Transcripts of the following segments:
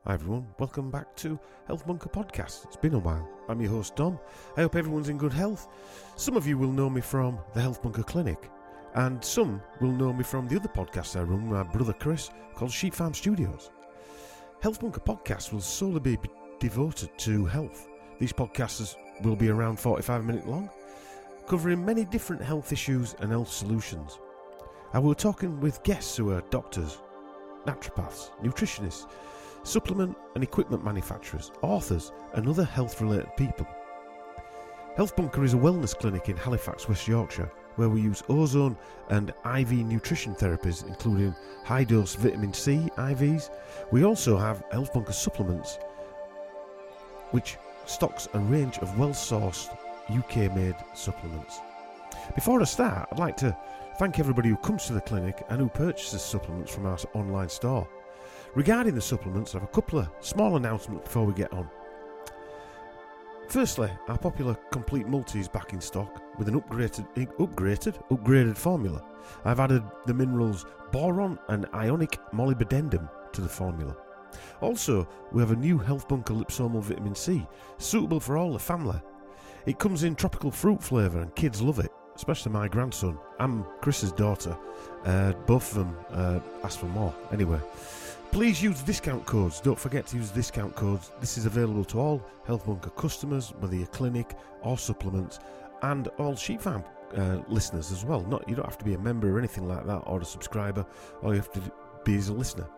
Hi everyone, welcome back to Health Bunker Podcast. It's been a while. I'm your host Dom. I hope everyone's in good health. Some of you will know me from the Health Bunker Clinic, and some will know me from the other podcast I run with my brother Chris called Sheep Farm Studios. Health Bunker Podcast will solely be devoted to health. These podcasts will be around 45 minutes long, covering many different health issues and health solutions. I will be talking with guests who are doctors, naturopaths, nutritionists, supplement and equipment manufacturers, authors and other health-related people. Health Bunker is a wellness clinic in Halifax, West Yorkshire, where we use ozone and IV nutrition therapies, including high-dose vitamin C IVs. We also have Health Bunker supplements, which stocks a range of well-sourced UK-made supplements. Before I start, I'd like to thank everybody who comes to the clinic and who purchases supplements from our online store. Regarding the supplements, I have a couple of small announcements before we get on. Firstly, our popular Complete Multi is back in stock with an upgraded formula. I've added the minerals boron and ionic molybdenum to the formula. Also, we have a new Health Bunker Liposomal Vitamin C, suitable for all the family. It comes in tropical fruit flavour and kids love it, especially my grandson and Chris's daughter. Both of them asked for more. Anyway, please use discount codes. Don't forget to use discount codes. This is available to all Health Bunker customers, whether you're clinic or supplements, and all Sheep Farm listeners as well. You don't have to be a member or anything like that, or a subscriber. All you have to be is a listener.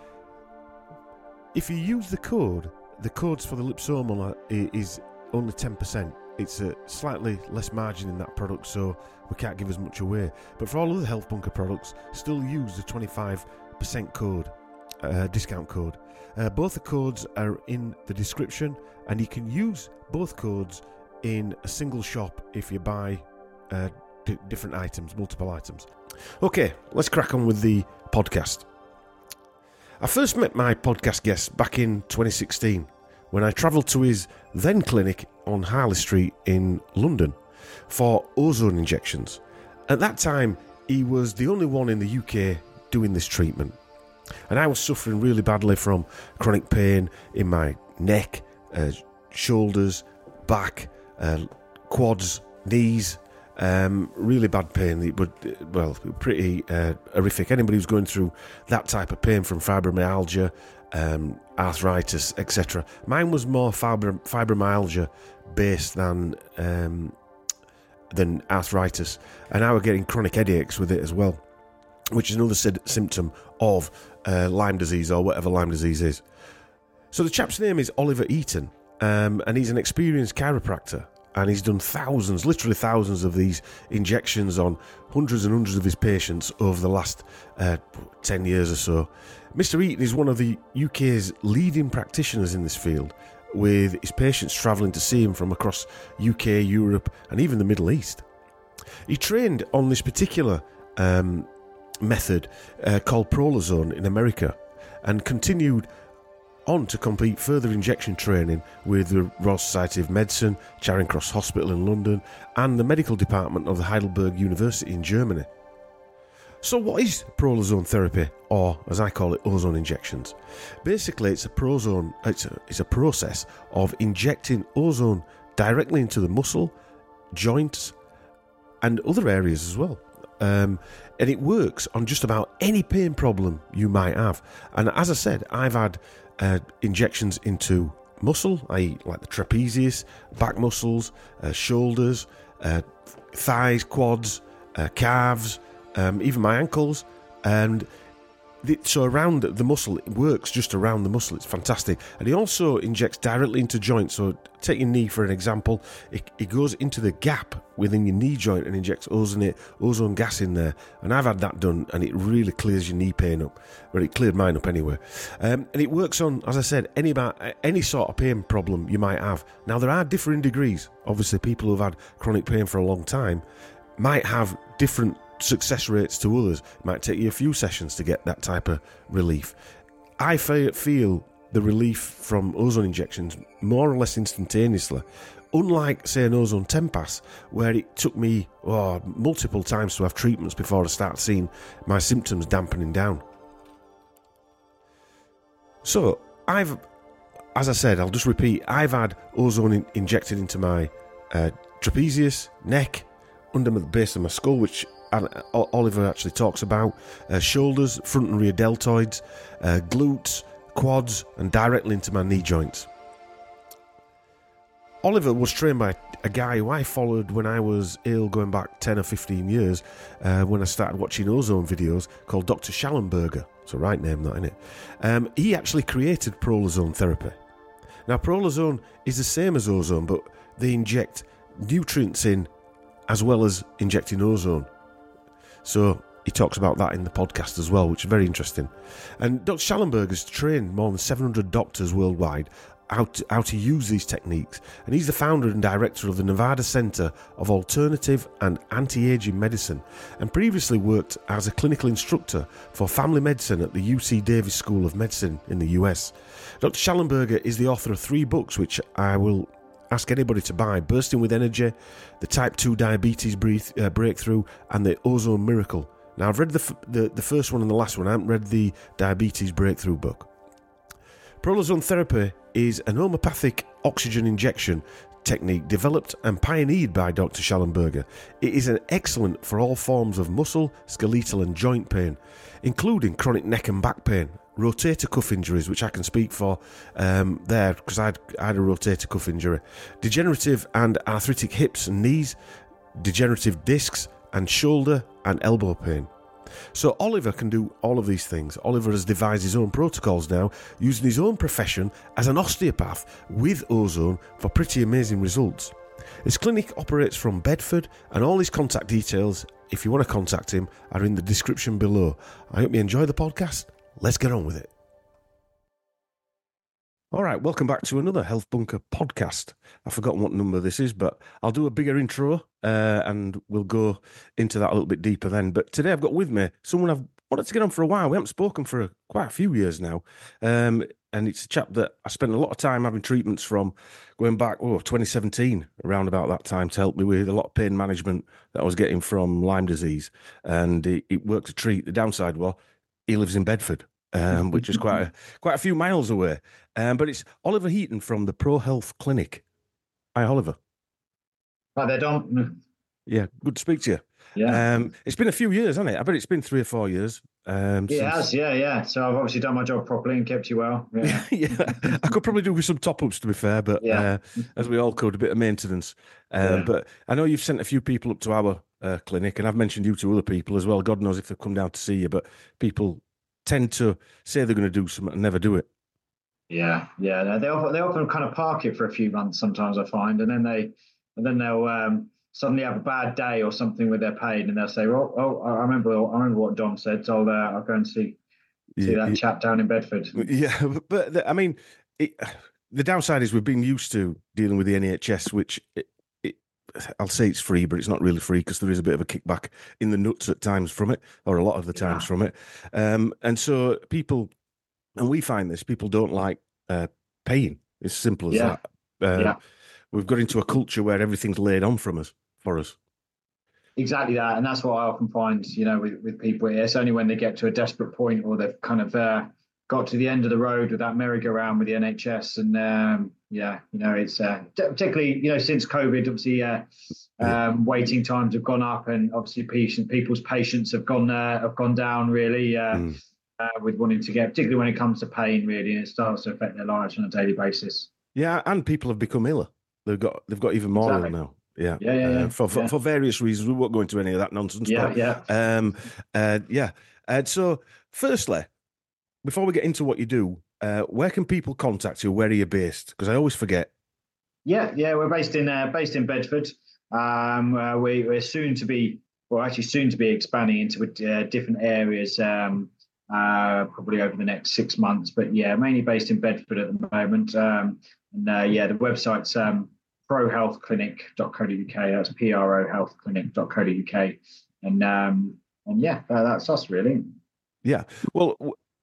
If you use the codes for the Liposomal is only 10%. It's a slightly less margin in that product, so we can't give as much away. But for all other Health Bunker products, still use the 25% code. Discount code. Both the codes are in the description, and you can use both codes in a single shop if you buy different items, multiple items. Okay, let's crack on with the podcast. I first met my podcast guest back in 2016 when I travelled to his then clinic on Harley Street in London for ozone injections. At that time, he was the only one in the UK doing this treatment. And I was suffering really badly from chronic pain in my neck, shoulders, back, quads, knees, really bad pain. It would, pretty horrific. Anybody who's going through that type of pain from fibromyalgia, arthritis, etc. Mine was more fibromyalgia based than arthritis, and I was getting chronic headaches with it as well, which is another symptom of Lyme disease or whatever Lyme disease is. So the chap's name is Oliver Eaton, and he's an experienced chiropractor, and he's done literally thousands of these injections on hundreds and hundreds of his patients over the last 10 years or so. Mr. Eaton is one of the UK's leading practitioners in this field, with his patients travelling to see him from across UK, Europe, and even the Middle East. He trained on this particular method called Prolozone in America, and continued on to complete further injection training with the Royal Society of Medicine, Charing Cross Hospital in London, and the medical department of the Heidelberg University in Germany. So what is Prolozone therapy, or as I call it, ozone injections? Basically, it's a process of injecting ozone directly into the muscle, joints, and other areas as well. And it works on just about any pain problem you might have. And as I said, I've had injections into muscle, i.e. like the trapezius, back muscles, shoulders, thighs, quads, calves, even my ankles, and so around the muscle, it works just around the muscle. It's fantastic. And he also injects directly into joints. So take your knee for an example. It goes into the gap within your knee joint and injects ozone gas in there. And I've had that done, and it really clears your knee pain up. Well, it cleared mine up anyway. And it works on, as I said, any sort of pain problem you might have. Now, there are differing degrees. Obviously, people who've had chronic pain for a long time might have different success rates to others. It might take you a few sessions to get that type of relief. I feel the relief from ozone injections more or less instantaneously, unlike, say, an ozone Tempass, where it took me multiple times to have treatments before I start seeing my symptoms dampening down. So as I said, I'll just repeat, I've had ozone injected into my trapezius, neck, under the base of my skull, which Oliver actually talks about, shoulders, front and rear deltoids, glutes, quads, and directly into my knee joints. Oliver was trained by a guy who I followed when I was ill, going back 10 or 15 years, when I started watching ozone videos, called Dr. Schallenberger. It's a right name, that, isn't it? He actually created prolozone therapy. Now, prolozone is the same as ozone, but they inject nutrients in as well as injecting ozone. So he talks about that in the podcast as well, which is very interesting. And Dr. Schallenberger has trained more than 700 doctors worldwide how to use these techniques. And he's the founder and director of the Nevada Center of Alternative and Anti-Aging Medicine, and previously worked as a clinical instructor for family medicine at the UC Davis School of Medicine in the US. Dr. Schallenberger is the author of 3 books, which I will ask anybody to buy: Bursting with Energy, the Type 2 Diabetes Breakthrough, and the Ozone Miracle. Now, I've read the first one and the last one. I haven't read the Diabetes Breakthrough book. Prolozone therapy is an homeopathic oxygen injection technique developed and pioneered by Dr. Schallenberger. It is excellent for all forms of muscle, skeletal and joint pain, including chronic neck and back pain, rotator cuff injuries, which I can speak for there because I had a rotator cuff injury, degenerative and arthritic hips and knees, degenerative discs, and shoulder and elbow pain. So Oliver can do all of these things. Oliver has devised his own protocols now, using his own profession as an osteopath with ozone for pretty amazing results. His clinic operates from Bedford, and all his contact details, if you want to contact him, are in the description below. I hope you enjoy the podcast. Let's get on with it. All right, welcome back to another Health Bunker podcast. I've forgotten what number this is, but I'll do a bigger intro and we'll go into that a little bit deeper then. But today I've got with me someone I've wanted to get on for a while. We haven't spoken for quite a few years now. And it's a chap that I spent a lot of time having treatments from, going back 2017, around about that time, to help me with a lot of pain management that I was getting from Lyme disease. And it worked a treat. The downside was he lives in Bedford. Which is quite a few miles away. But it's Oliver Heaton from the Pro Health Clinic. Hi, Oliver. Hi there, Dom. Yeah, good to speak to you. Yeah. It's been a few years, hasn't it? I bet it's been 3 or 4 years. It has, yeah. So I've obviously done my job properly and kept you well. Yeah. Yeah. I could probably do with some top-ups, to be fair, but as we all could, a bit of maintenance. But I know you've sent a few people up to our clinic, and I've mentioned you to other people as well. God knows if they've come down to see you, but people tend to say they're going to do something and never do it. Yeah. No, they often kind of park it for a few months sometimes, I find, and then they'll suddenly have a bad day or something with their pain, and they'll say, "Oh, I remember what Dom said, so I'll go and see that chap down in Bedford." Yeah, but I mean, the downside is we've been used to dealing with the NHS, which I'll say it's free, but it's not really free because there is a bit of a kickback in the nuts at times from it, or a lot of the times from it. And so people, and we find this, people don't like paying. It's simple as that. We've got into a culture where everything's laid on for us. Exactly that. And that's what I often find, with people. It's only when they get to a desperate point or they've kind of got to the end of the road with that merry-go-round with the NHS. And it's particularly, since COVID, obviously waiting times have gone up, and obviously people's patience have gone down really with wanting to get, particularly when it comes to pain really, and it starts to affect their lives on a daily basis. Yeah, and people have become iller. They've got even more ill now. Yeah. For various reasons. We won't go into any of that nonsense. And so, firstly, before we get into what you do, where can people contact you? Where are you based? Because I always forget. Yeah, we're based in Bedford. We're soon to be expanding into different areas, probably over the next 6 months. But yeah, mainly based in Bedford at the moment. The website's prohealthclinic.co.uk. That's prohealthclinic.co.uk. And that's us really. Yeah. Well,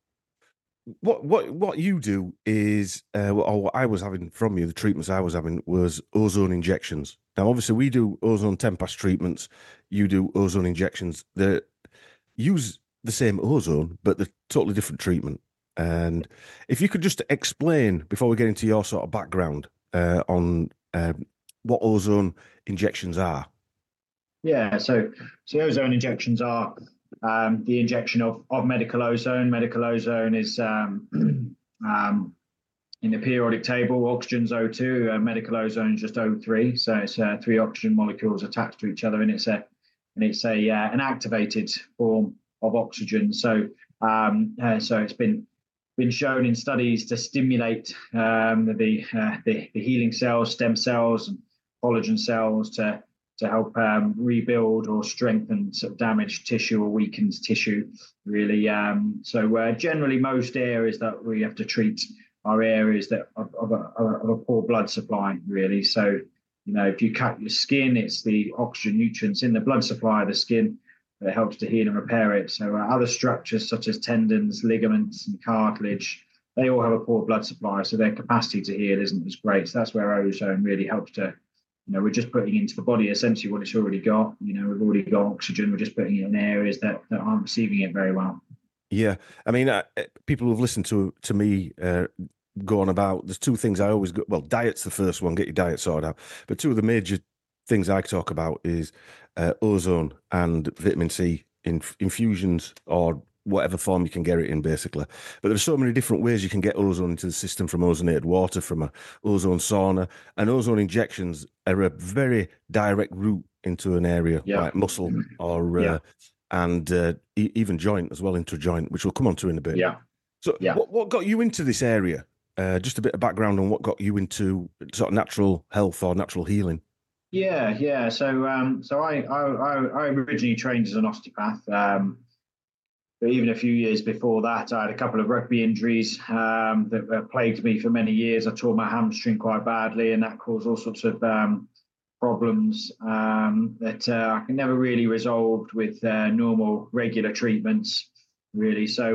what you do is, or what I was having from you, the treatments I was having was ozone injections. Now, obviously, we do ozone Tempass treatments. You do ozone injections. They use the same ozone, but they're totally different treatment. And if you could just explain, before we get into your sort of background, on what ozone injections are. Yeah, so ozone injections are the injection of medical ozone. Medical ozone is in the periodic table, oxygen's O2, medical ozone is just O3. So it's three oxygen molecules attached to each other, and it's an activated form of oxygen. So it's been shown in studies to stimulate the healing cells, stem cells, and collagen cells to help rebuild or strengthen sort of damaged tissue or weakened tissue, really. So generally, most areas that we have to treat are areas that of a poor blood supply, really. So, if you cut your skin, it's the oxygen nutrients in the blood supply of the skin that helps to heal and repair it. So other structures such as tendons, ligaments, and cartilage, they all have a poor blood supply, so their capacity to heal isn't as great. So that's where ozone really helps to, we're just putting into the body essentially what it's already got. We've already got oxygen. We're just putting it in areas that aren't receiving it very well. Yeah, I mean, people who've listened to me go on about, there's two things I always go, well, diet's the first one, get your diet sorted out. But two of the major things I talk about is ozone and vitamin C infusions, or whatever form you can get it in, basically. But there's so many different ways you can get ozone into the system, from ozonated water, from a ozone sauna, and ozone injections are a very direct route into an area like muscle or even joint as well, into a joint, which we'll come on to in a bit. Yeah. So what got you into this area? Just a bit of background on what got you into sort of natural health or natural healing. Yeah. So I originally trained as an osteopath. But even a few years before that, I had a couple of rugby injuries that plagued me for many years. I tore my hamstring quite badly, and that caused all sorts of problems that I never really resolved with normal, regular treatments, really. So,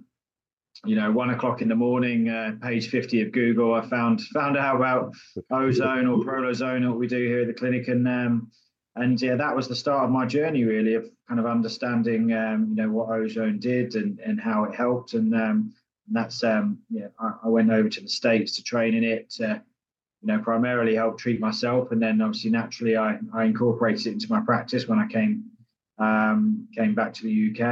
1 o'clock in the morning, page 50 of Google, I found out about ozone or prolozone, what we do here at the clinic, and that was the start of my journey, really, of kind of understanding, what ozone did and how it helped, and that's I went over to the States to train in it. Primarily help treat myself, and then obviously naturally I incorporated it into my practice when I came back to the UK,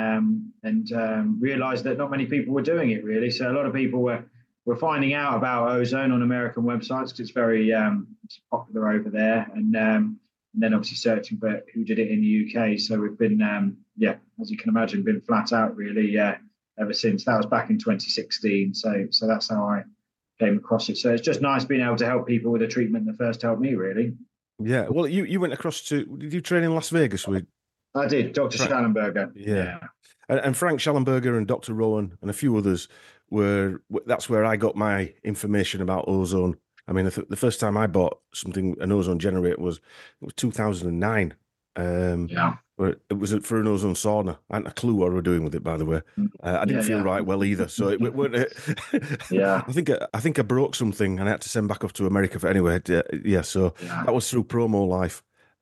and realised that not many people were doing it, really. So a lot of people were finding out about ozone on American websites because it's very it's popular over there, and then obviously searching for who did it in the UK. So we've been as you can imagine, been flat out, really, ever since. That was back in 2016. So that's how I came across it. So it's just nice being able to help people with a treatment that first helped me, really. Yeah. Well, you went across to, did you train in Las Vegas with? I did, Dr. Schallenberger. Yeah. And Frank Schallenberger and Dr. Rowan and a few others that's where I got my information about ozone. I mean, the first time I bought an ozone generator was 2009. But it was for an ozone sauna. I hadn't a clue what we were doing with it, by the way. I didn't feel right well either. So it weren't. I think I broke something and I had to send back off to America for anyway. That was through Promo Life.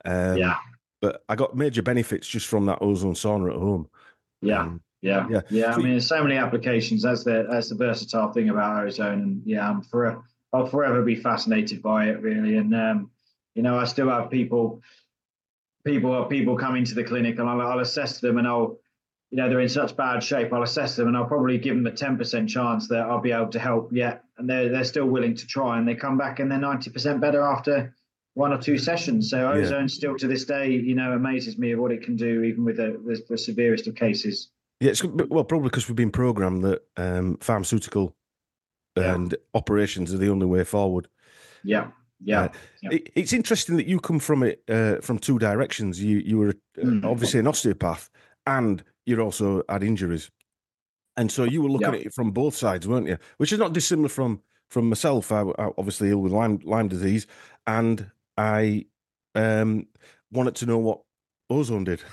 But I got major benefits just from that ozone sauna at home. Yeah. I mean, there's so many applications. That's the versatile thing about ozone, and I'll forever be fascinated by it, really. And I still have people coming to the clinic, and I'll assess them, and they're in such bad shape. I'll assess them, and I'll probably give them a 10% chance that I'll be able to help. And they're still willing to try, and they come back and they're 90% better after 1 or 2 sessions. So ozone still to this day, amazes me of what it can do, even with the severest of cases. Yeah, probably because we've been programmed that pharmaceutical and operations are the only way forward. It's interesting that you come from it from two directions. You were obviously an osteopath, and you also had injuries, and so you were looking at it from both sides, weren't you? Which is not dissimilar from myself. I obviously ill with Lyme disease, and I wanted to know what ozone did.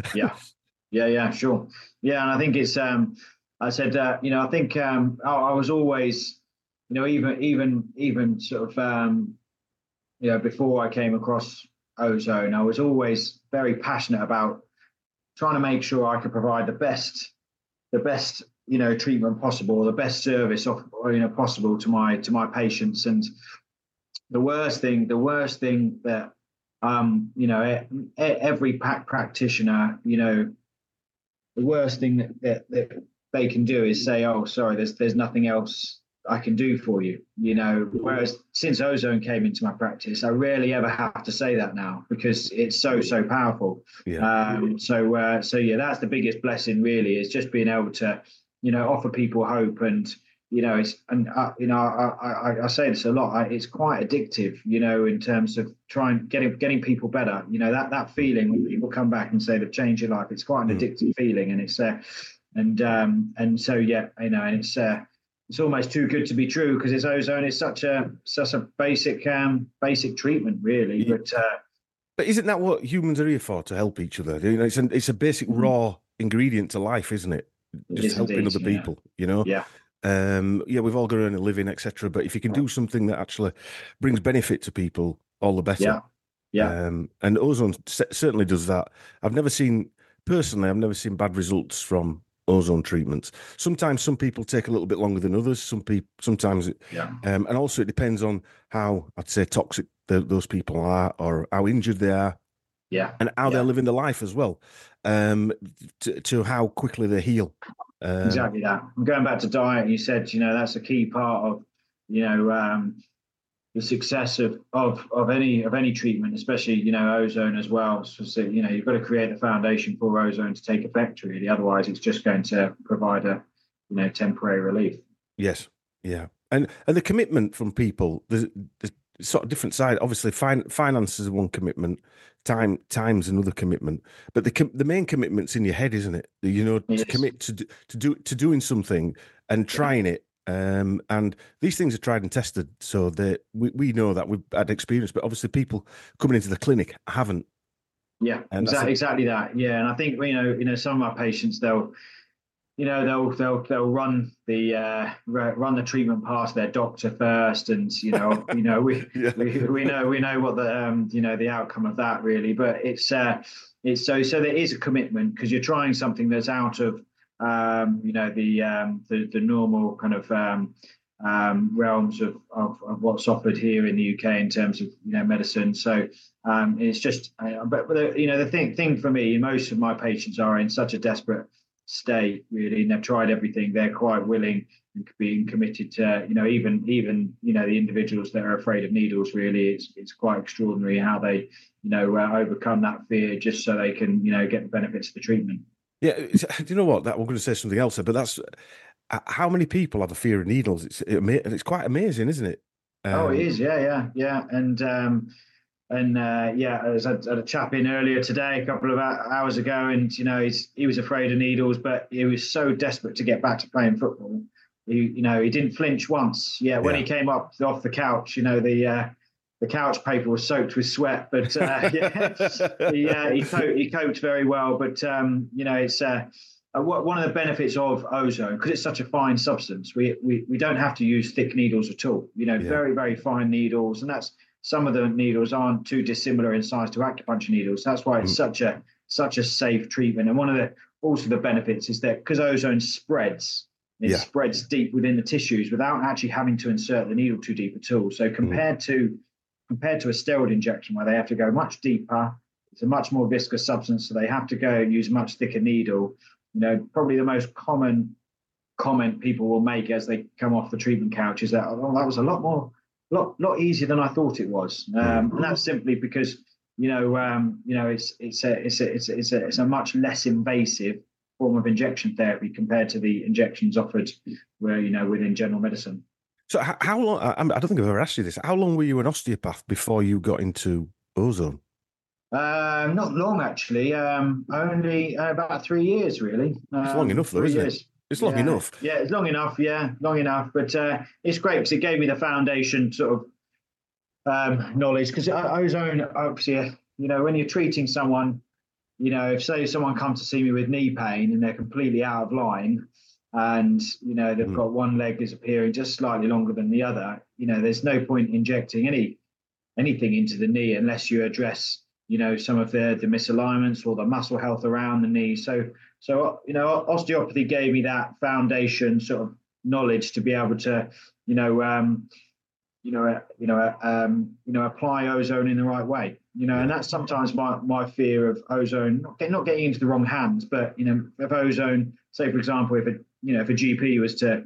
Sure. And I think it's I said I think I was always even sort of before I came across ozone, I was always very passionate about trying to make sure I could provide the best treatment possible, or the best service possible to my patients. And the worst thing that every practitioner, the worst thing that they can do is say, "Oh, sorry, there's nothing else I can do for you." Whereas since ozone came into my practice, I rarely ever have to say that now, because it's so powerful. Yeah. So yeah, that's the biggest blessing, really, is just being able to offer people hope. And I say this a lot. It's quite addictive, in terms of getting people better. That feeling when people come back and say they've changed your life. It's quite an addictive feeling, and it's and so yeah, and it's almost too good to be true, because it's ozone is such a basic treatment, really. But isn't that what humans are here for? To help each other? It's a basic raw ingredient to life, isn't it? Just helping other people. Yeah. We've all got to earn a living, etc. But if you can do something that actually brings benefit to people, all the better. Yeah. And ozone certainly does that. I've never seen bad results from ozone treatments. Sometimes some people take a little bit longer than others. And also it depends on how, I'd say, toxic those people are, or how injured they are. Yeah. And how they're living their life as well, to how quickly they heal. Exactly that. And going back to diet, you said, that's a key part of, the success of any treatment, especially, ozone as well. So, you've got to create the foundation for ozone to take effect, really. Otherwise, it's just going to provide a, temporary relief. Yes. Yeah. And the commitment from people, there's sort of different side. Obviously, finance is one commitment, time's another commitment, but the main commitment's in your head, isn't it? To commit to doing something and trying it. And these things are tried and tested, so that we know that we've had experience. But obviously, people coming into the clinic haven't. Yeah, exactly that. Yeah, and I think some of my patients, they'll run the treatment past their doctor first, and we know what the outcome of that, really. But it's so there is a commitment, because you're trying something that's out of the normal kind of realms of what's offered here in the UK in terms of medicine. So it's just but the thing for me, most of my patients are in such a desperate state, really, and they've tried everything. They're quite willing and being committed to even the individuals that are afraid of needles. Really, it's quite extraordinary how they overcome that fear just so they can get the benefits of the treatment. Yeah, do you know what? That we're going to say something else, but that's how many people have a fear of needles. It's quite amazing, isn't it? It is, yeah, and I had a chap in earlier today, a couple of hours ago, and he was afraid of needles, but he was so desperate to get back to playing football. He didn't flinch once. Yeah, when he came up off the couch, the couch paper was soaked with sweat, but he coped very well. But it's one of the benefits of ozone, because it's such a fine substance. We don't have to use thick needles at all. Very, very fine needles, and that's some of the needles aren't too dissimilar in size to acupuncture needles. That's why it's such a safe treatment. And one of the benefits is that because ozone spreads. It spreads deep within the tissues without actually having to insert the needle too deep at all. So compared to a steroid injection, where they have to go much deeper, it's a much more viscous substance, so they have to go and use a much thicker needle. Probably the most common comment people will make as they come off the treatment couch is that, "Oh, that was a lot easier than I thought it was," and that's simply because it's a much less invasive form of injection therapy compared to the injections offered within general medicine. So how long? I don't think I've ever asked you this. How long were you an osteopath before you got into ozone? Not long, actually. Only about 3 years, really. It's long enough, though, isn't it? It's long enough. Yeah, it's long enough. Yeah, long enough. But it's great because it gave me the foundation sort of knowledge. Because ozone, obviously, when you're treating someone, if say someone comes to see me with knee pain and they're completely out of line, and they've got one leg is appearing just slightly longer than the other, there's no point injecting anything into the knee unless you address some of the misalignments or the muscle health around the knee. So osteopathy gave me that foundation sort of knowledge to be able to, apply ozone in the right way. And that's sometimes my fear of ozone not getting into the wrong hands, but if ozone, say for example, if a GP was to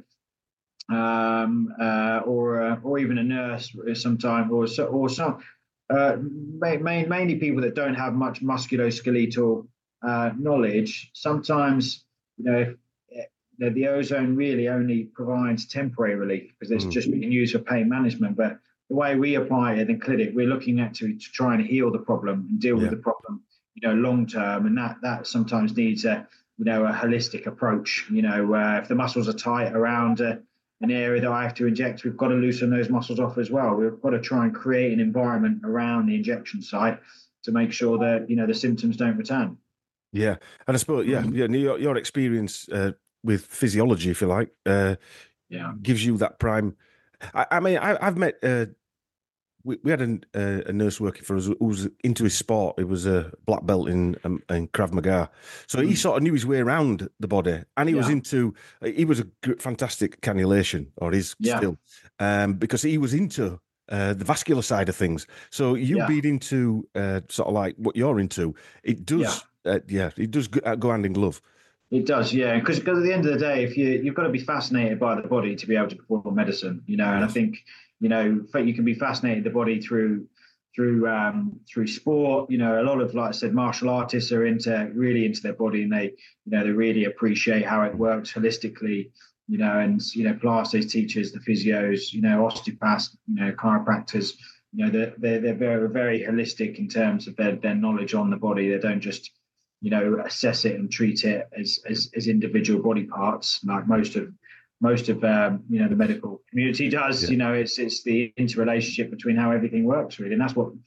or even a nurse sometime, or some mainly people that don't have much musculoskeletal knowledge. Sometimes the ozone really only provides temporary relief because it's just being used for pain management. But the way we apply it in clinic, we're looking at to try and heal the problem and deal with the problem, long term, and that sometimes needs a holistic approach. If the muscles are tight around an area that I have to inject, we've got to loosen those muscles off as well. We've got to try and create an environment around the injection site to make sure that the symptoms don't return. Yeah, and I suppose your experience with physiology, if you like, gives you that prime. I mean, I've met. We had a nurse working for us who was into his sport. He was a black belt in Krav Maga, so he sort of knew his way around the body, and he was into. He was a fantastic cannulation, or is still, because he was into the vascular side of things. So you being into sort of like what you're into, it does. It does go hand in glove. It does, yeah. Because at the end of the day, if you've got to be fascinated by the body to be able to perform medicine, and I think you can be fascinated the body through sport. A lot of, like I said, martial artists are really into their body, and they really appreciate how it works holistically. And Pilates teachers, the physios, osteopaths, chiropractors. They're very, very holistic in terms of their knowledge on the body. They don't just assess it and treat it as individual body parts like most of the medical community does. It's the interrelationship between how everything works, really, and that's what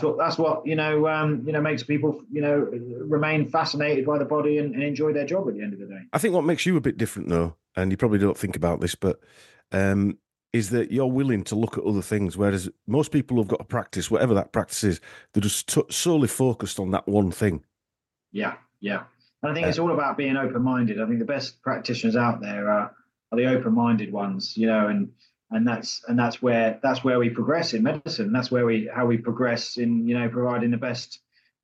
makes people remain fascinated by the body and enjoy their job at the end of the day. I think what makes you a bit different, though, and you probably don't think about this, but is that you're willing to look at other things, whereas most people who've got a practice, whatever that practice is, they're just solely focused on that one thing. Yeah. And I think it's all about being open-minded. I think the best practitioners out there are the open-minded ones, and that's where we progress in medicine. That's how we progress in providing the best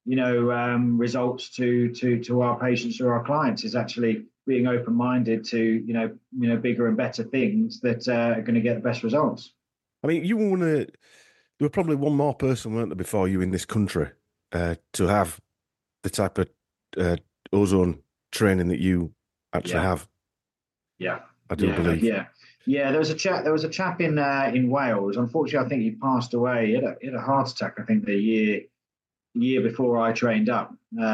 results to our patients or our clients, is actually being open-minded to bigger and better things that are going to get the best results. I mean, there were probably one more person, weren't there, before you in this country to have the type of ozone training that you actually have. Yeah, I do believe. Yeah. There was a chap in Wales. Unfortunately, I think he passed away. He had a heart attack, I think, the year before I trained up.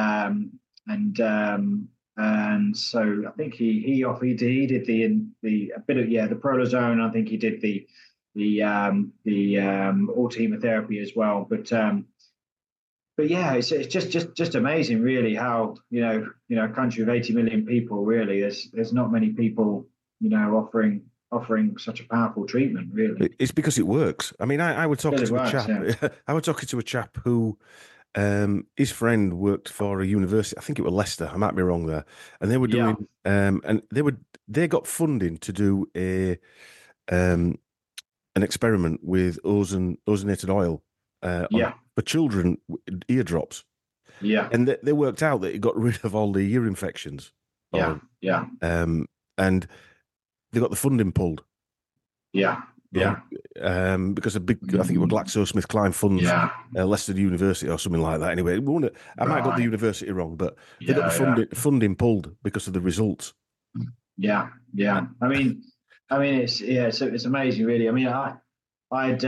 And so I think he did the prolozone. I think he did the all chemotherapy as well. But yeah, it's just amazing, really, how a country of 80 million people, really, there's not many people offering such a powerful treatment, really. It's because it works. I mean, I was talking to a chap. Yeah. I was talking to a chap who his friend worked for a university. I think it was Leicester. I might be wrong there. And they were doing and they got funding to do an experiment with ozonated oil. For children, eardrops. Yeah. And they worked out that it got rid of all the ear infections. Yeah. And they got the funding pulled. Yeah. Because I think it was GlaxoSmithKline funds, Leicester University or something like that. Anyway, I might have got the university wrong, but they got the funding pulled because of the results. Yeah. I mean, it's amazing, really. I mean, I had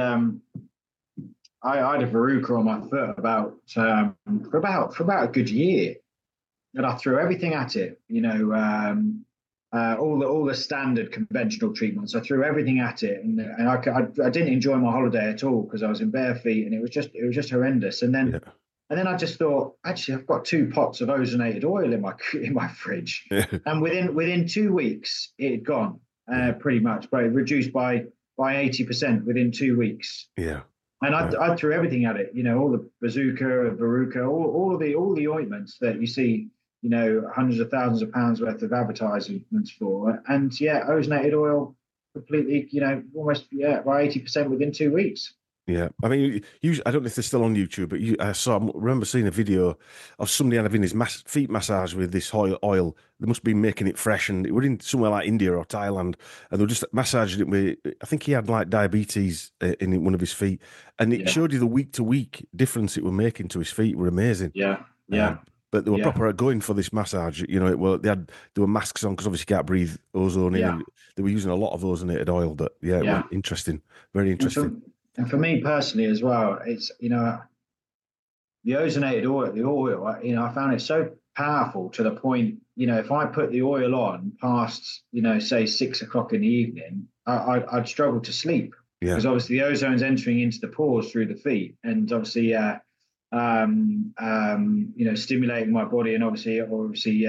a verruca on my foot for about a good year, and I threw everything at it. All the standard conventional treatments. I threw everything at it, and I didn't enjoy my holiday at all because I was in bare feet, and it was just horrendous. And then I just thought, actually, I've got 2 pots of ozonated oil in my fridge, and within 2 weeks it had gone pretty much, but it reduced by 80% within 2 weeks. Yeah. And Right. I threw everything at it, all the bazooka, Veruca, all the ointments that you see, hundreds of thousands of pounds worth of advertisements for. And yeah, ozonated oil completely, almost by 80% within 2 weeks. Yeah, I mean, I don't know if they're still on YouTube, but I remember seeing a video of somebody having his feet massage with this oil. They must be making it fresh, and it was in somewhere like India or Thailand, and they were just massaging it with. I think he had like diabetes in one of his feet, and it Yeah, showed you the week to week difference it were making to his feet. It were amazing. yeah, Um, yeah, but they were yeah, proper going for this massage. They were masks on because obviously you can't breathe ozone in, yeah, and they were using a lot of ozonated oil. But yeah, it was yeah. interesting, very And interesting. for me personally as well, it's the ozonated oil, I found it so powerful to the point, if I put the oil on past, say 6 o'clock in the evening, I'd struggle to sleep Yeah. because obviously the ozone's entering into the pores through the feet, and obviously, stimulating my body, and obviously,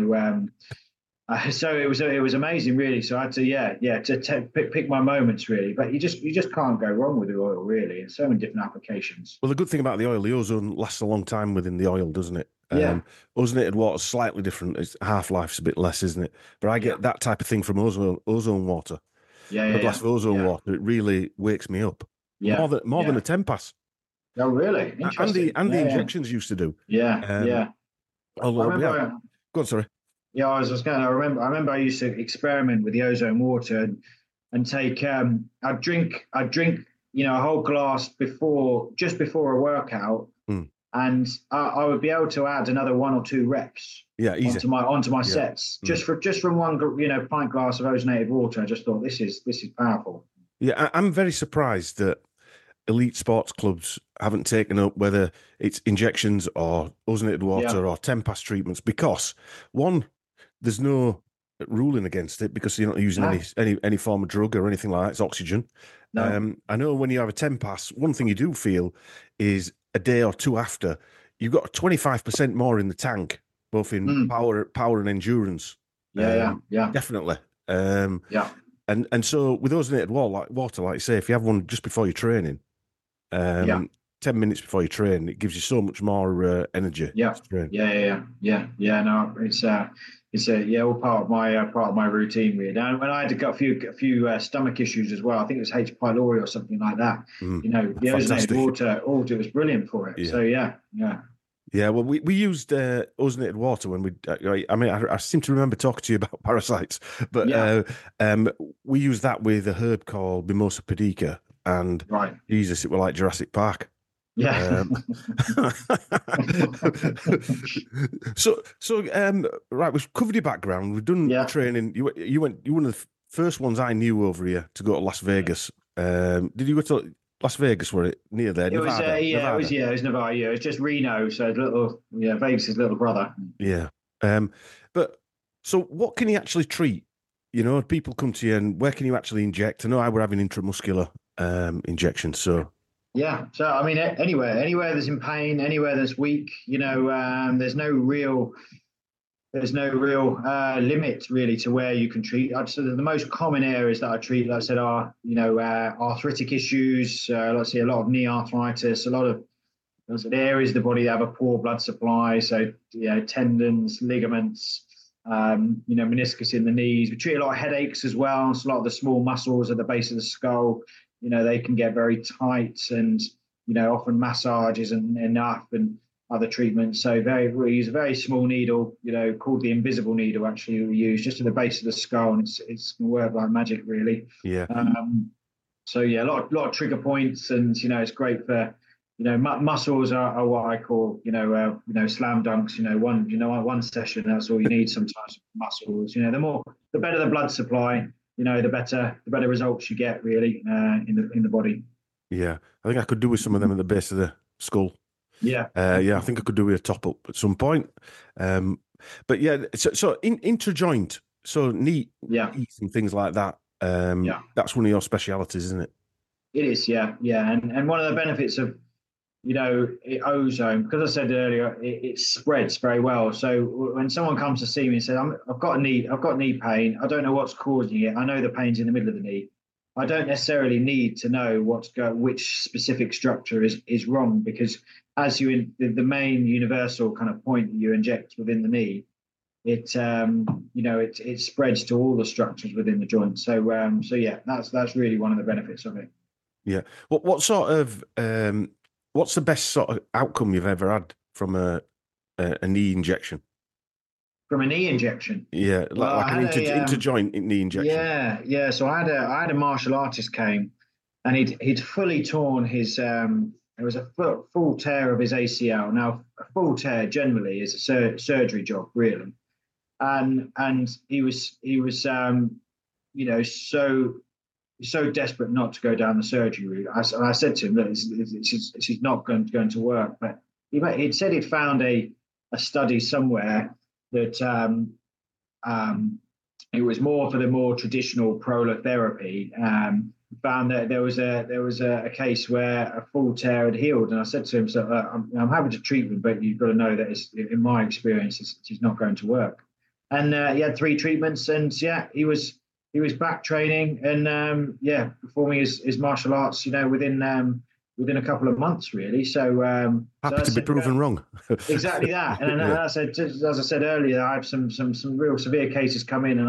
so it was amazing, really. So I had to pick my moments, really. But you just can't go wrong with the oil, really, in so many different applications. Well, the good thing about the oil, the ozone lasts a long time within the oil, doesn't it? Yeah, Ozonated water's slightly different. Its half-life's a bit less, isn't it? But I yeah, get that type of thing from ozone water. yeah, When a yeah, glass yeah, of ozone yeah, water, it really wakes me up. yeah, More than yeah. a Tempass. Oh, really? Interesting. And the Yeah, yeah, injections used to do. yeah, Um, yeah. I although, yeah, remember. go on, sorry. Yeah, I was just going. I remember I used to experiment with the ozone water and take. I'd drink, a whole glass just before a workout, Mm. and I would be able to add another 1 or 2 reps Yeah, easy. onto my Yeah. sets Mm. just from one pint glass of ozonated water. I just thought this is powerful. Yeah, I'm very surprised that elite sports clubs haven't taken up whether it's injections or ozonated Yeah, water or Tempass treatments because one, there's no ruling against it because you're not using no, any form of drug or anything like that. It's oxygen. no, I know when you have a Tempass, one thing you do feel is a day or two after, you've got 25% more in the tank, both in mm, power and endurance. yeah, yeah, yeah, Definitely. Um, yeah, and so with ozonated water, like you say, if you have one just before your training, yeah. 10 minutes before you train, it gives you so much more energy Yeah, to train. yeah. No, it's all part of my routine, really. And when I had got a few stomach issues as well, I think it was H. pylori or something like that. Mm, The ozonated fantastic. water was brilliant for it. Yeah. So yeah. Yeah, well, we used ozonated water when we. I mean, I seem to remember talking to you about parasites, but Yeah, we used that with a herb called Mimosa pudica, and right. Jesus, it was like Jurassic Park. Yeah, Um, right, we've covered your background. We've done yeah. training. You went. You were one of the first ones I knew over here to go to Las Vegas. Did you go to Las Vegas? Were it near there, It was Nevada? Nevada. it was Nevada. Yeah, it was just Reno, so Vegas' little brother. Yeah. But so what can you actually treat? People come to you and where can you actually inject? I know I were having intramuscular injections, so Yeah. So I mean, anywhere that's in pain, anywhere that's weak, there's no real limit really to where you can treat. So the most common areas that I treat, like I said, are arthritic issues. Let's see, a lot of knee arthritis, a lot of those areas of the body that have a poor blood supply. So tendons, ligaments, meniscus in the knees. We treat a lot of headaches as well. So a lot of the small muscles at the base of the skull, they can get very tight, and often massage isn't enough, and other treatments. So we use a very small needle, called the invisible needle. Actually, we use just at the base of the skull, and it's going to work like magic, really. yeah. So yeah, a lot of trigger points, and it's great for muscles are what I call slam dunks. One session, that's all you need. Sometimes muscles, the better the blood supply, the better results you get, really, in the body. Yeah. I think I could do with some of them at the base of the skull. Yeah. Yeah, I think I could do with a top up at some point. But yeah, so intra-joint, so knee, Yeah. knees and things like that. Yeah. That's one of your specialities, isn't it? It is, yeah. And one of the benefits of ozone, because I said earlier, it spreads very well. So when someone comes to see me and says, I've got knee pain, I don't know what's causing it. I know the pain's in the middle of the knee. I don't necessarily need to know which specific structure is wrong, because as the main universal kind of point that you inject within the knee, it spreads to all the structures within the joint. So yeah, that's really one of the benefits of it. Yeah. What sort of what's the best sort of outcome you've ever had from a knee injection? From a knee injection? Yeah, Well, like an interjoint knee injection. Yeah. So I had a martial artist came, and he'd fully torn his. It was a full tear of his ACL. Now, a full tear generally is a surgery job, really, and he was so desperate not to go down the surgery route. I said to him that this is not going to work. But he'd said he'd found a study somewhere that it was more for the more traditional prolotherapy. Found that there was a case where a full tear had healed, and I said to him, "So I'm happy to treat him, but you've got to know that in my experience, it's not going to work." And he had 3 treatments, and yeah, he was back training and performing his martial arts, within a couple of months, really. So happy to be proven wrong. Exactly that. And yeah. I said, as I said earlier, I have some real severe cases come in, and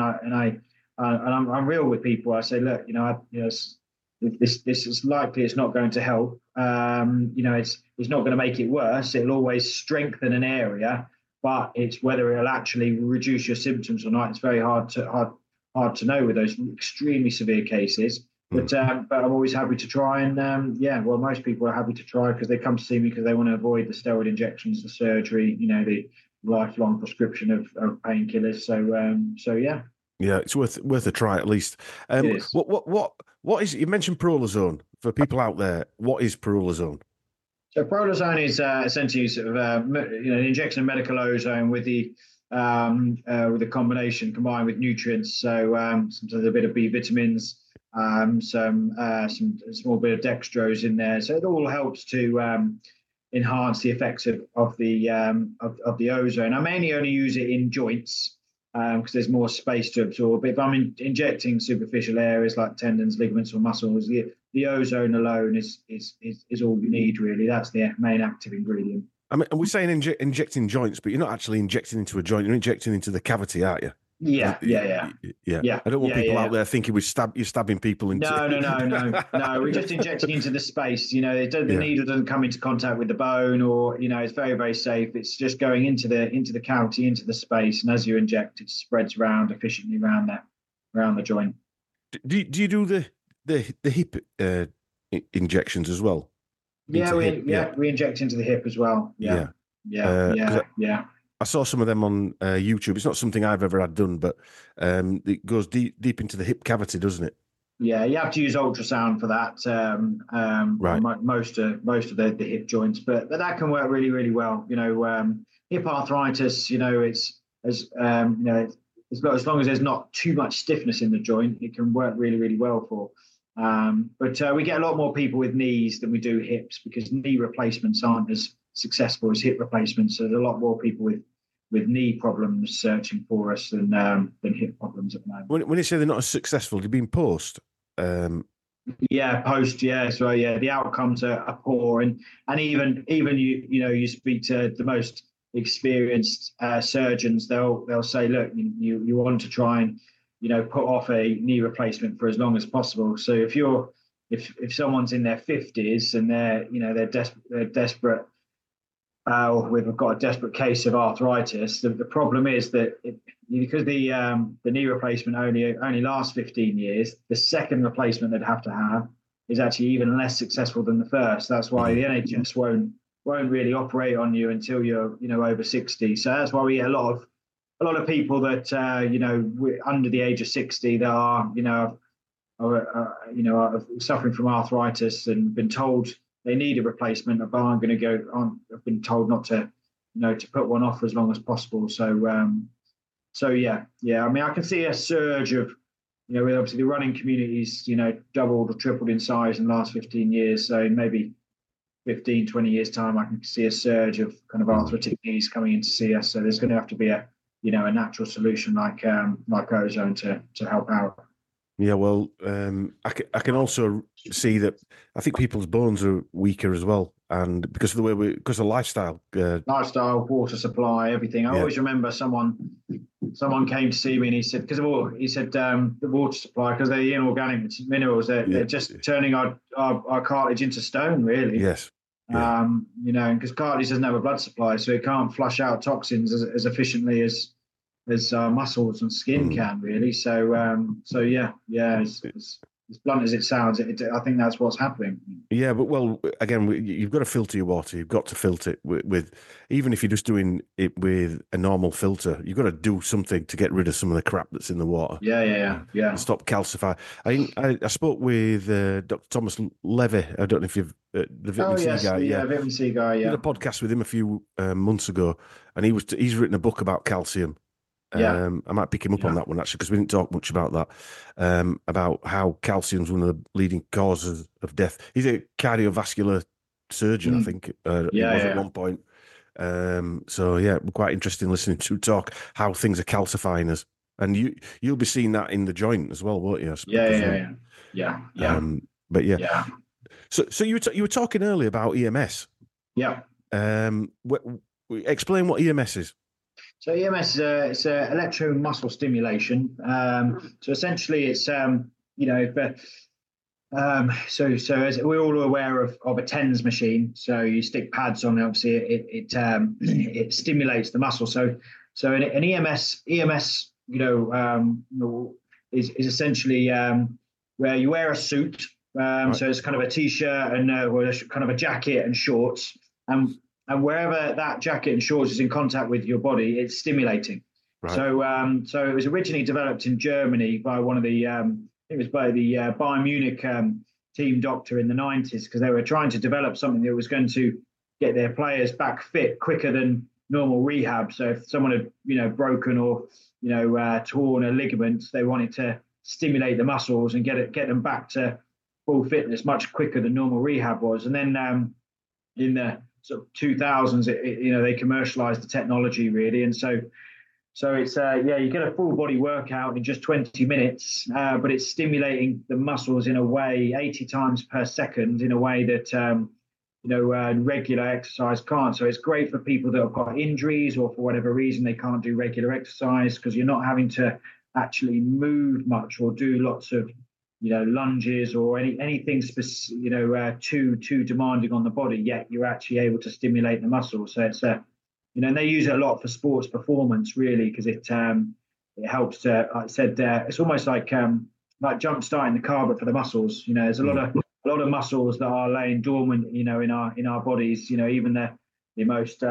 I'm real with people. I say, look, this is likely it's not going to help. It's not going to make it worse. It'll always strengthen an area, but it's whether it'll actually reduce your symptoms or not. It's very hard to know with those extremely severe cases. But I'm always happy to try, and most people are happy to try because they come to see me because they want to avoid the steroid injections, the surgery, the lifelong prescription of painkillers. So yeah. Yeah, it's worth a try at least. It is. What is, you mentioned Prolozone for people out there? What is Prolozone? So Prolozone is essentially sort of an injection of medical ozone with the combination combined with nutrients. So sometimes a bit of B vitamins, some a small bit of dextrose in there. So it all helps to enhance the effects of the ozone. I mainly only use it in joints because there's more space to absorb. If I'm injecting superficial areas like tendons, ligaments, or muscles, the ozone alone is all you need, really. That's the main active ingredient. I mean, we're saying injecting joints, but you're not actually injecting into a joint. You're injecting into the cavity, aren't you? Yeah. I don't want people out there thinking you're stabbing people into. No. We're just injecting into the space. The needle doesn't come into contact with the bone, or it's very, very safe. It's just going into the cavity, into the space, and as you inject, it spreads around efficiently around the joint. Do you do the hip injections as well? Yeah, we inject into the hip as well. Yeah. I saw some of them on YouTube. It's not something I've ever had done, but it goes deep into the hip cavity, doesn't it? Yeah, you have to use ultrasound for that. Right. Most of the hip joints, but that can work really, really well. Hip arthritis. It's as long as there's not too much stiffness in the joint, it can work really, really well for. But we get a lot more people with knees than we do hips, because knee replacements aren't as successful as hip replacements. So there's a lot more people with knee problems searching for us than hip problems at the moment. When you say they're not as successful, do you mean post? Yeah, post. Yeah, so yeah, the outcomes are poor, and even you speak to the most experienced surgeons, they'll say, look, you want to try and put off a knee replacement for as long as possible. So if someone's in their 50s and they're desperate, we've got a desperate case of arthritis. The problem is that because the knee replacement only lasts 15 years, the second replacement they'd have to have is actually even less successful than the first. That's why the NHS won't really operate on you until you're over 60. So that's why we get a lot of people that under the age of 60 that are suffering from arthritis and been told they need a replacement, but aren't going to go on. I've been told not to put one off for as long as possible. So yeah. I mean, I can see a surge of with obviously the running communities doubled or tripled in size in the last 15 years. So maybe 15, 20 years time, I can see a surge of kind of arthritic knees coming in to see us. So there's going to have to be a natural solution like ozone to help out. Yeah, well, I can also see that I think people's bones are weaker as well, and because of the way because of lifestyle. Lifestyle, water supply, everything. I Yeah, always remember someone came to see me and he said, because of all, he said the water supply, because they're inorganic minerals, yeah, they're just turning our cartilage into stone, really. yes, yeah. Because cartilage doesn't have a blood supply, so it can't flush out toxins as efficiently as muscles and skin Mm. can, really. So yeah. As blunt as it sounds, I think that's what's happening. Yeah, but well, again, you've got to filter your water. You've got to filter it with, even if you're just doing it with a normal filter, you've got to do something to get rid of some of the crap that's in the water. Yeah. And stop calcify. I spoke with Dr. Thomas Levy. I don't know if you've the Oh vitamin C yes, guy. the Yeah, vitamin C guy. did Yeah, a podcast with him a few months ago, and he's written a book about calcium. yeah, I might pick him up on yeah. that one actually because we didn't talk much about that. About how calcium's one of the leading causes of death. He's a cardiovascular surgeon, I Mm. think. He Yeah, was at yeah, one point. So yeah, quite interesting listening to talk how things are calcifying us, and you'll be seeing that in the joint as well, won't you? I yeah, presume. yeah, yeah, yeah, But yeah. yeah, So you were talking earlier about EMS. yeah. Explain what EMS is. So EMS it's electro muscle stimulation. So essentially, it's so as we're all aware of a TENS machine. So you stick pads on. Obviously, it stimulates the muscle. So an EMS is essentially where you wear a suit. Right. So it's kind of a t-shirt and kind of a jacket and shorts, and wherever that jacket and shorts is in contact with your body, it's stimulating. Right. So it was originally developed in Germany by one of the it was by the Bayern Munich team doctor in the 90s, because they were trying to develop something that was going to get their players back fit quicker than normal rehab. So if someone had broken or torn a ligament, they wanted to stimulate the muscles and get them back to full fitness much quicker than normal rehab was. And then in the sort of 2000s, they commercialized the technology really, and so it's you get a full body workout in just 20 minutes, but it's stimulating the muscles in a way 80 times per second in a way that regular exercise can't. So it's great for people that have got injuries or for whatever reason they can't do regular exercise, because you're not having to actually move much or do lots of lunges or anything too demanding on the body, yet you're actually able to stimulate the muscles. So it's and they use it a lot for sports performance really, because it helps to, like I said, it's almost like jump starting the car but for the muscles. There's a lot of muscles that are laying dormant in our bodies, even the most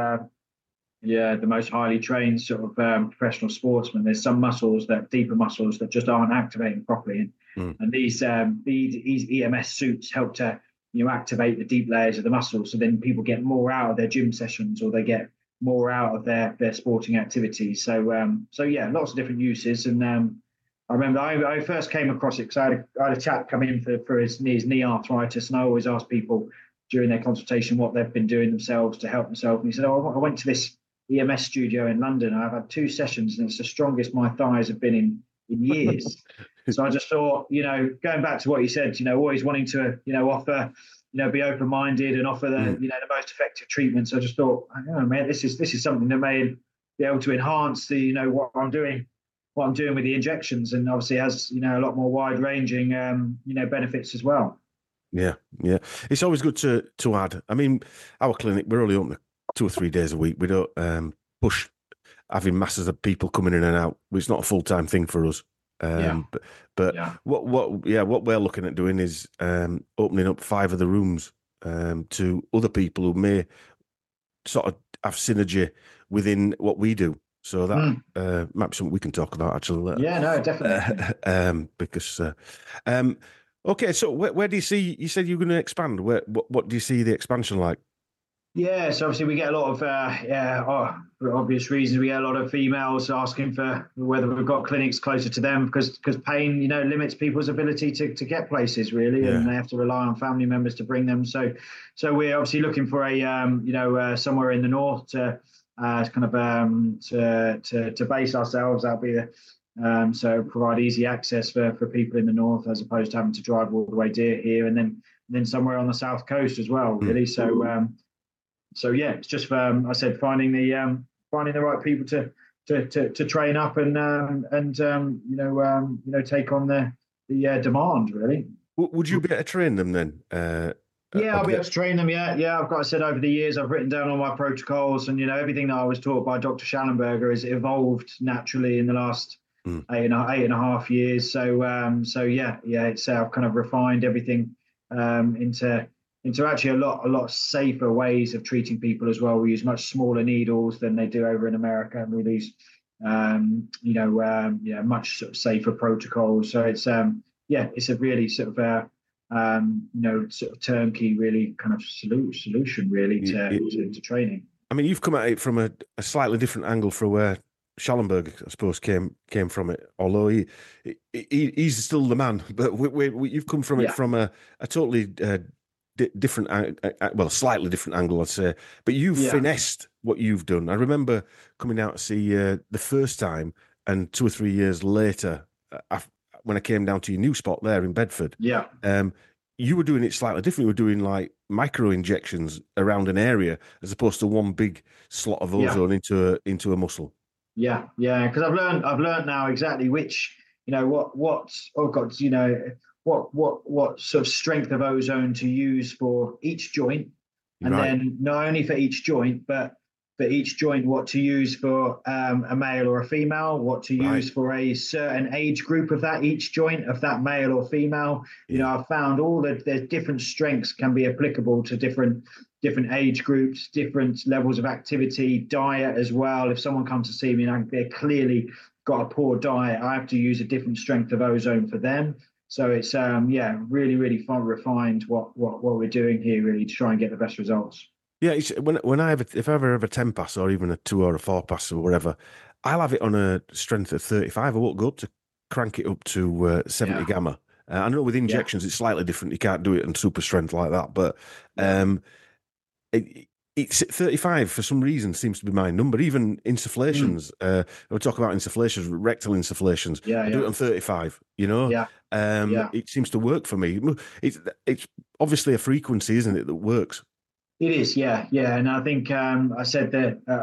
the most highly trained sort of professional sportsmen. There's some deeper muscles that just aren't activating properly, and these EMS suits help to activate the deep layers of the muscle, so then people get more out of their gym sessions, or they get more out of their sporting activities. So lots of different uses. And I remember I first came across it because I had a chap come in for his knee arthritis, and I always ask people during their consultation what they've been doing themselves to help themselves. And he said, I went to this EMS studio in London. I've had 2 sessions, and it's the strongest my thighs have been in years. So I just thought, going back to what you said, always wanting to, offer, be open-minded and offer the, the most effective treatments. I just thought, man, this is something that may be able to enhance the, what I'm doing with the injections, and obviously has, a lot more wide-ranging, benefits as well. Yeah. It's always good to add. I mean, our clinic, we're only open 2 or 3 days a week. We don't push having masses of people coming in and out. It's not a full-time thing for us. But what we're looking at doing is opening up 5 of the rooms to other people who may sort of have synergy within what we do. So that might be something we can talk about actually later. Yeah, no, definitely. Because okay, so where do you see? You said you're going to expand. What do you see the expansion like? Yeah, so obviously we get a lot of, for obvious reasons, we get a lot of females asking for whether we've got clinics closer to them, because pain, limits people's ability to get places really, and they have to rely on family members to bring them. So we're obviously looking for a, somewhere in the north to kind of to base ourselves. That'll be So provide easy access for people in the north, as opposed to having to drive all the way here, and then somewhere on the south coast as well, really. So yeah, it's just I said finding the right people to train up and take on the demand, really. Would you be able to train them then? Yeah, I'll be able to train them. Yeah. I've got to said over the years, I've written down all my protocols, and everything that I was taught by Dr. Schallenberger has evolved naturally in the last 8.5 years. So yeah, it's I've kind of refined everything into actually a lot safer ways of treating people as well. We use much smaller needles than they do over in America, and we use much sort of safer protocols. So it's it's a really sort of sort of turnkey, really kind of solution, really, to training. I mean, you've come at it from a slightly different angle from where Schallenberg, I suppose, came from it. Although he's still the man, but you've come from it from a totally different, well, slightly different angle, I'd say. But you've finessed what you've done. I remember coming out to see the first time, and 2 or 3 years later, when I came down to your new spot there in Bedford, you were doing it slightly different. You were doing like micro injections around an area as opposed to one big slot of ozone into a muscle. Yeah, because I've learned now exactly which, what sort of strength of ozone to use for each joint, and then not only for each joint, but for each joint, what to use for a male or a female, what to use for a certain age group of each joint of that male or female. I've found all the different strengths can be applicable to different age groups, different levels of activity, diet as well. If someone comes to see me and they're clearly got a poor diet, I have to use a different strength of ozone for them. So it's really, really refined what we're doing here, really, to try and get the best results. Yeah, if I ever have a 10 pass or even a 2 or a 4 pass or whatever, I'll have it on a strength of 35. I won't go up to crank it up to 70 gamma. I know with injections it's slightly different. You can't do it on super strength like that, but it's 35 for some reason seems to be my number. Even insufflations, we talk about insufflations, rectal insufflations. I do it on 35. It seems to work for me. It's obviously a frequency, isn't it, that works? It is, yeah, and I think I said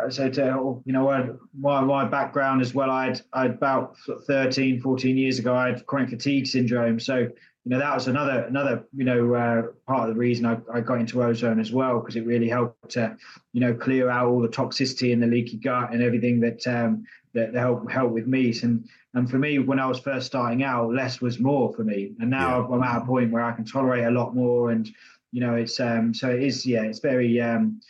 my background as well. I'd about 13, 14 years ago, I had chronic fatigue syndrome. So that was another part of the reason I got into ozone as well, because it really helped to clear out all the toxicity in the leaky gut and everything that helped with me. And for me, when I was first starting out, less was more for me. And now I'm at a point where I can tolerate a lot more. And it's so it is, it's very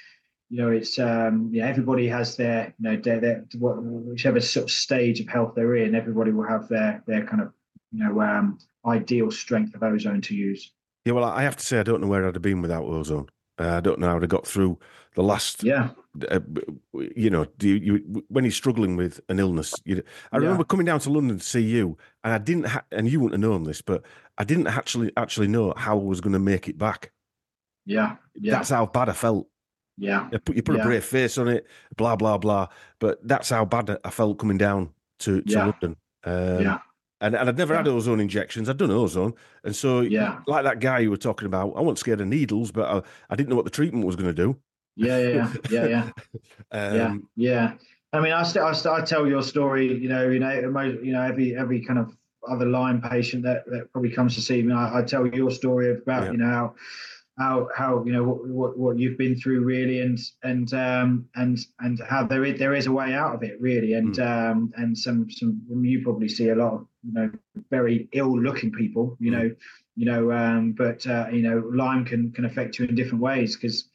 everybody has their whichever sort of stage of health they're in, everybody will have their kind of ideal strength of ozone to use. Yeah, well, I have to say I don't know where I'd have been without ozone. I don't know how I'd have got through the last. When you're struggling with an illness, I remember coming down to London to see you, and I didn't, and you wouldn't have known this, but I didn't actually know how I was going to make it back. Yeah. That's how bad I felt. Yeah. You put a brave face on it, blah, blah, blah. But that's how bad I felt coming down to London. And I'd never had ozone injections. I'd done ozone. And so, like that guy you were talking about, I wasn't scared of needles, but I didn't know what the treatment was going to do. Yeah. I mean, I tell your story, every kind of other Lyme patient that probably comes to see me, I tell your story about, how what you've been through, really, and how there is a way out of it, really, and some you probably see a lot of very ill looking people, but Lyme can affect you in different ways, because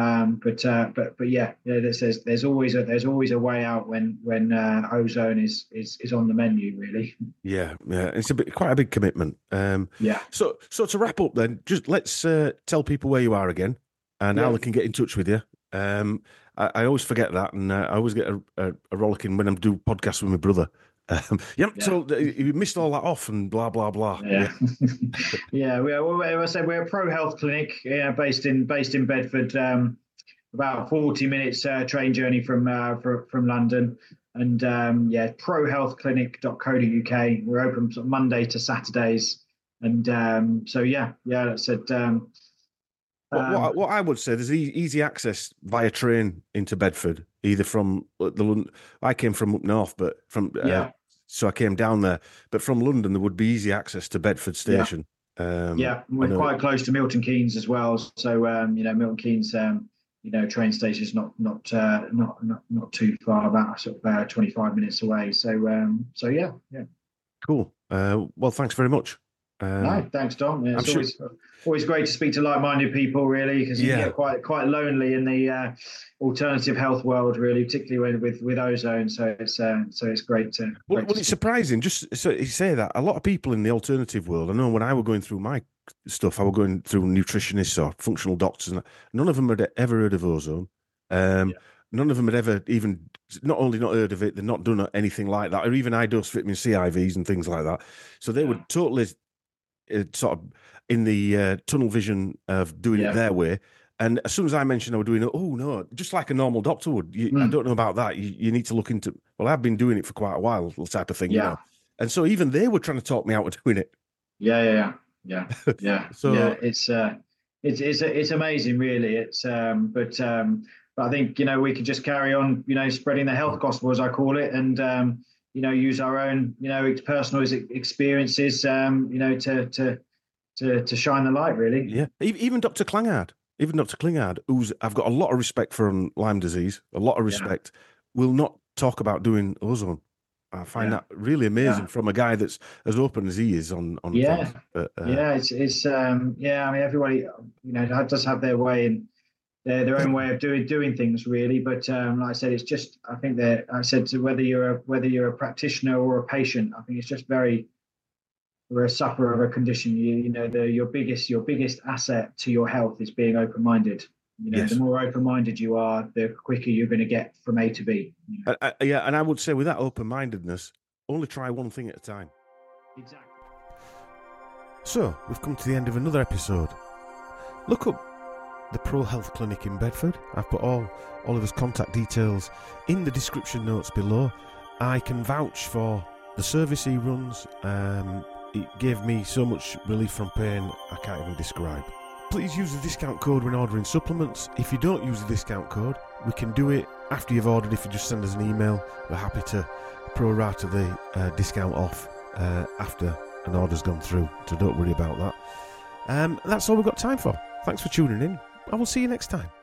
there's always a way out when ozone is on the menu, really. Yeah, it's quite a big commitment. So to wrap up then, just let's tell people where you are again and how they can get in touch with you. I always forget that, and I always get a rollicking when I do podcasts with my brother. So you missed all that off and blah blah blah. Well, I said we're a pro health clinic, based in Bedford, about 40 minutes train journey from London. And prohealthclinic.co.uk. We're open sort of Monday to Saturdays. And I said. What I would say, there's easy access via train into Bedford, either from the London. I came from up north, but so I came down there. But from London, there would be easy access to Bedford Station. We're quite close to Milton Keynes as well. So Milton Keynes, train station is not too far, about sort of 25 minutes away. So yeah. Cool. Well, thanks very much. No, thanks, Dom. Yeah, it's always great to speak to like-minded people, really, because you get quite lonely in the alternative health world, really, particularly with ozone. So it's great to. Well, it's surprising. Just so you say that, a lot of people in the alternative world. I know when I were going through my stuff, I was going through nutritionists or functional doctors, and none of them had ever heard of ozone. None of them had ever even not only not heard of it, they're not done anything like that, or even high-dose vitamin C IVs and things like that. So they were totally sort of in the tunnel vision of doing it their way. And as soon as I mentioned I was doing it, oh no, just like a normal doctor would. I don't know about that. You need to look into. Well, I've been doing it for quite a while, type of thing. You know? And so even they were trying to talk me out of doing it. Yeah. So it's amazing, really. It's but I think we could just carry on, spreading the health gospel, as I call it, and use our own, personal experiences, to shine the light, really. Yeah. Even Dr. Klinghardt, who's I've got a lot of respect for on Lyme disease, will not talk about doing ozone. I find that really amazing from a guy that's as open as he is on things. It's I mean, everybody, does have their way and their own way of doing things, really. But like I said, it's just, I think that I said to whether you're a practitioner or a patient, I think it's just we're a sufferer of a condition. Your biggest asset to your health is being open-minded. The more open-minded you are, the quicker you're going to get from A to B. And I would say with that open-mindedness, only try one thing at a time. Exactly. So we've come to the end of another episode. Look up the Pro Health Clinic in Bedford. I've put all of his contact details in the description notes below. I can vouch for the service he runs. It gave me so much relief from pain I can't even describe. Please use the discount code when ordering supplements. If you don't use the discount code, we can do it after you've ordered. If you just send us an email, we're happy to pro-rata the discount off after an order's gone through, so don't worry about that. That's all we've got time for. Thanks for tuning in. I will see you next time.